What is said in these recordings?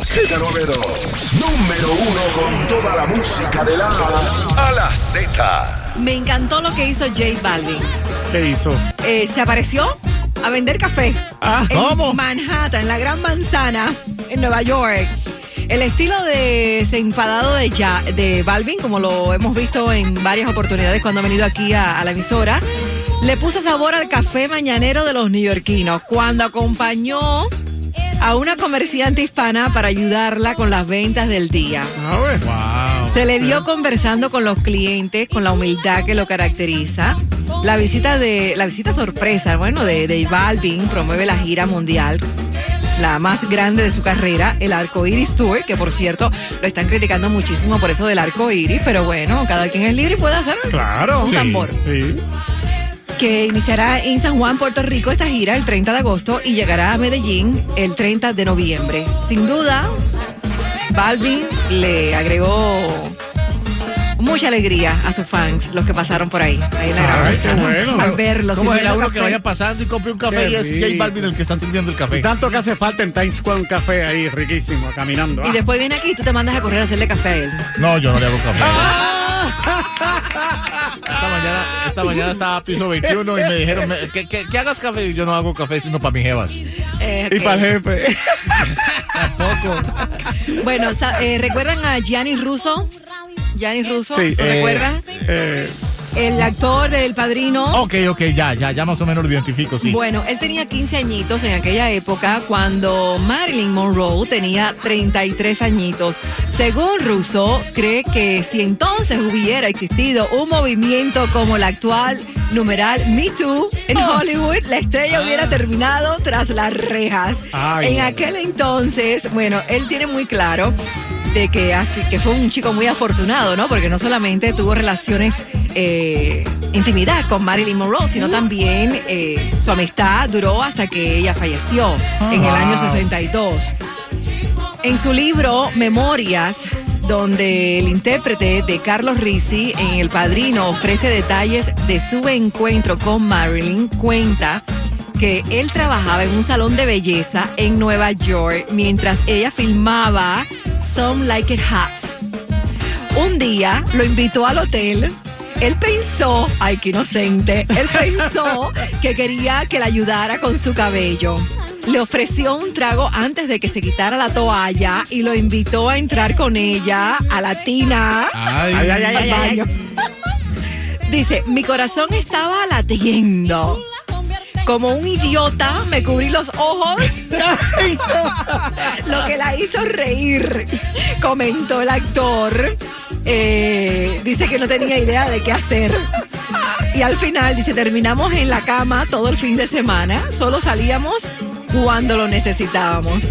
Z92, número 1 con toda la música de la A a la Z. Me encantó lo que hizo J Balvin. ¿Qué hizo? Se apareció a vender café ¿cómo? en Manhattan, en la Gran Manzana, en Nueva York. El estilo desenfadado de Balvin, como lo hemos visto en varias oportunidades cuando ha venido aquí a la emisora, le puso sabor al café mañanero de los neoyorquinos cuando acompañó a una comerciante hispana para ayudarla con las ventas del día. Wow. Se le vio conversando con los clientes con la humildad que lo caracteriza. La visita sorpresa, de Balvin promueve la gira mundial, la más grande de su carrera, el Arco Iris Tour, que por cierto lo están criticando muchísimo por eso del Arco Iris, pero bueno, cada quien es libre y puede hacer un tambor. Sí. Que iniciará en San Juan, Puerto Rico, esta gira el 30 de agosto y llegará a Medellín el 30 de noviembre. Sin duda, Balvin le agregó mucha alegría a sus fans, los que pasaron por ahí en la Gran Manzana, bueno. al verlo. ¿Cómo será uno café? que vaya pasando y compre un café y es J Balvin el que está sirviendo el café? Y tanto que hace falta en Times Square un café ahí riquísimo, caminando. Y después viene aquí y tú te mandas a correr a hacerle café a él. No, yo no le hago café. Esta mañana estaba a piso 21 y me dijeron que hagas café. Y yo no hago café sino para mis jevas. Y para el jefe. Tampoco. Bueno, ¿recuerdan a Gianni Russo? Gianni Russo, Sí, ¿lo recuerdan? El actor del Padrino. Ok, ya más o menos lo identifico, sí. Bueno, él tenía 15 añitos en aquella época cuando Marilyn Monroe tenía 33 añitos. Según Russo, cree que si entonces hubiera existido un movimiento como el actual numeral Me Too en Hollywood, la estrella hubiera terminado tras las rejas. En aquel entonces, bueno, él tiene muy claro de que fue un chico muy afortunado, ¿no? Porque no solamente tuvo relaciones, intimidad con Marilyn Monroe, sino también su amistad duró hasta que ella falleció en el año 62. En su libro Memorias, donde el intérprete de Carlos Rizzi en El Padrino ofrece detalles de su encuentro con Marilyn, cuenta que él trabajaba en un salón de belleza en Nueva York mientras ella filmaba Some Like It Hot. Un día lo invitó al hotel. Él pensó, ay, qué inocente, él pensó que quería que le ayudara con su cabello. Le ofreció un trago antes de que se quitara la toalla y lo invitó a entrar con ella a la tina al baño. Dice, mi corazón estaba latiendo. Como un idiota, me cubrí los ojos, lo que la hizo reír, comentó el actor. Dice que no tenía idea de qué hacer. Y al final, dice, terminamos en la cama todo el fin de semana, solo salíamos cuando lo necesitábamos.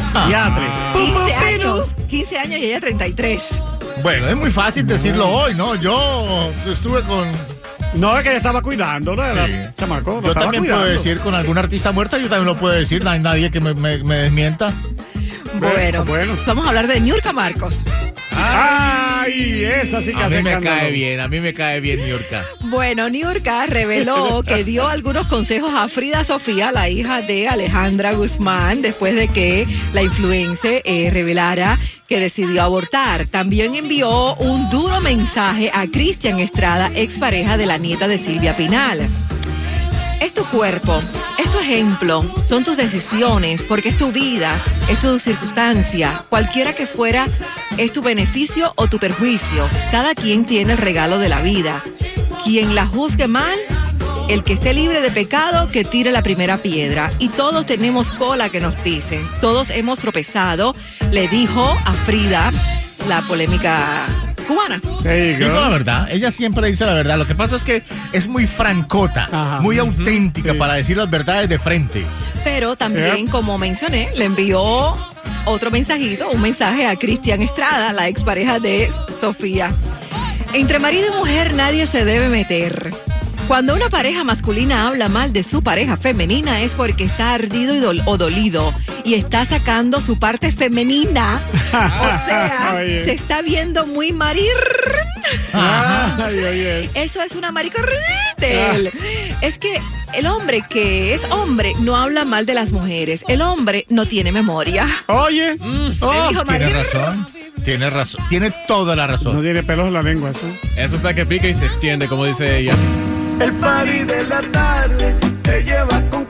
15 años y ella 33. Bueno, es muy fácil decirlo hoy, ¿no? Yo estuve con... No, es que ella estaba cuidando, ¿no? Sí. Chamaco, yo también puedo decir con algún artista muerta, yo también lo puedo decir, no hay nadie que me desmienta. Bueno, vamos a hablar de Niurka Marcos. Ay, esa sí que a hace mí escándalo. a mí me cae bien Niurka. Bueno, Niurka reveló que dio algunos consejos a Frida Sofía, la hija de Alejandra Guzmán, después de que la influencer revelara que decidió abortar. También envió un duro mensaje a Cristian Estrada, expareja de la nieta de Silvia Pinal. Es tu cuerpo, es tu ejemplo, son tus decisiones, porque es tu vida, es tu circunstancia, cualquiera que fuera, es tu beneficio o tu perjuicio. Cada quien tiene el regalo de la vida. Quien la juzgue mal, el que esté libre de pecado, que tire la primera piedra. Y todos tenemos cola que nos pisen. Todos hemos tropezado, le dijo a Frida, la polémica cubana. Digo la verdad, ella siempre dice la verdad. Lo que pasa es que es muy francota, muy auténtica para decir las verdades de frente. Pero también, como mencioné, le envió otro mensajito, un mensaje a Cristian Estrada, la expareja de Sofía. Entre marido y mujer nadie se debe meter. Cuando una pareja masculina habla mal de su pareja femenina es porque está ardido o dolido y está sacando su parte femenina. O sea, se está viendo muy Eso es una maricorrete. Es que el hombre que es hombre no habla mal de las mujeres. El hombre no tiene memoria. Oye, tiene razón. Tiene razón. Tiene toda la razón. No tiene pelos en la lengua. Eso está que pica y se extiende, como dice ella. El party de la tarde te lleva con